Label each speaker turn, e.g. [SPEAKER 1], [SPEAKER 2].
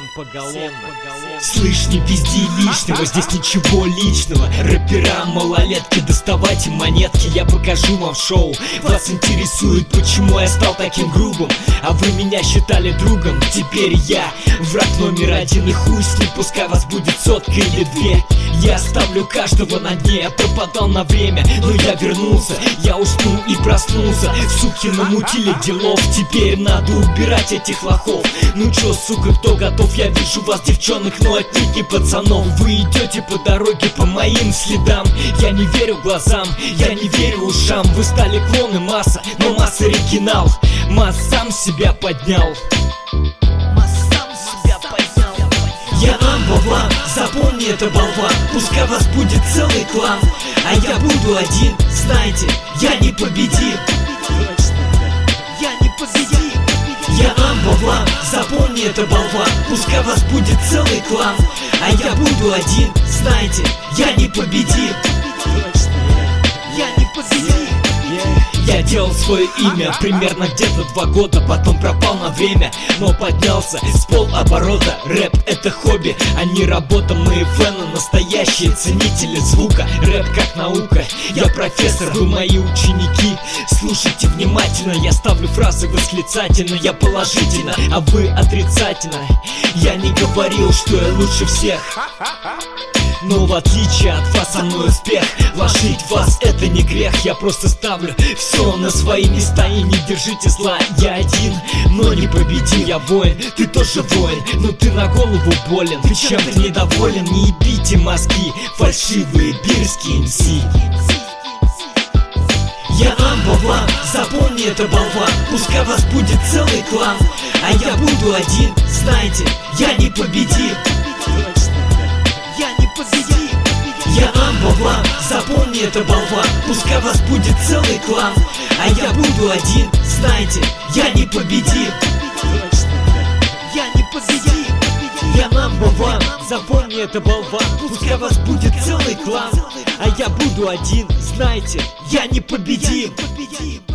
[SPEAKER 1] Слышь, не пизди лишнего, здесь ничего личного. Рэпера, малолетки, доставайте монетки, я покажу вам шоу. Вас интересует, почему я стал таким грубым, а вы меня считали другом. Теперь я враг номер один, и хуй с ним, пускай вас будет сотка или две. Я оставлю каждого на дне, я пропадал на время, но я вернулся. Я уснул и проснулся, суки намутили делов. Теперь надо убирать этих лохов. Ну чё, сука, кто готов? Я вижу вас, девчонок, но отнюдь не пацанов. Вы идете по дороге по моим следам. Я не верю глазам, я не верю ушам. Вы стали клоны масса, но масса оригинал. Масс сам себя поднял. Я number one, запомни это, болван. Пускай вас будет целый клан, а я буду один, знаете, я не победим. Я number one, запомни это, болван. Пускай вас будет целый клан, а я буду один, знаете, я не победим. Я делал свое имя примерно где-то 2 года, потом пропал на время, но поднялся с полоборота. Рэп — это хобби, а не работа. Мы фэны, настоящие ценители звука. Рэп как наука, я профессор, вы мои ученики. Слушайте внимательно, я ставлю фразы восклицательно. Я положительно, а вы отрицательно. Я не говорил, что я лучше всех, но в отличие от вас со мной успех. Вложить в вас — это не грех. Я просто ставлю все на свои места, и не держите зла. Я один, но не победим. Я воин, ты тоже воин, но ты на голову болен. Ты чем-то недоволен, не ебите мозги, фальшивые бирские МС. Я number one, запомни это, болван. Пускай вас будет целый клан, а я буду один, знаете, я не победим. Я number one, запомни это, болван. Пускай вас будет целый клан, а я буду один, знаете, я не победим. Я number one, запомни это, болван. Пускай вас будет целый клан, а я буду один, знаете, я не победим.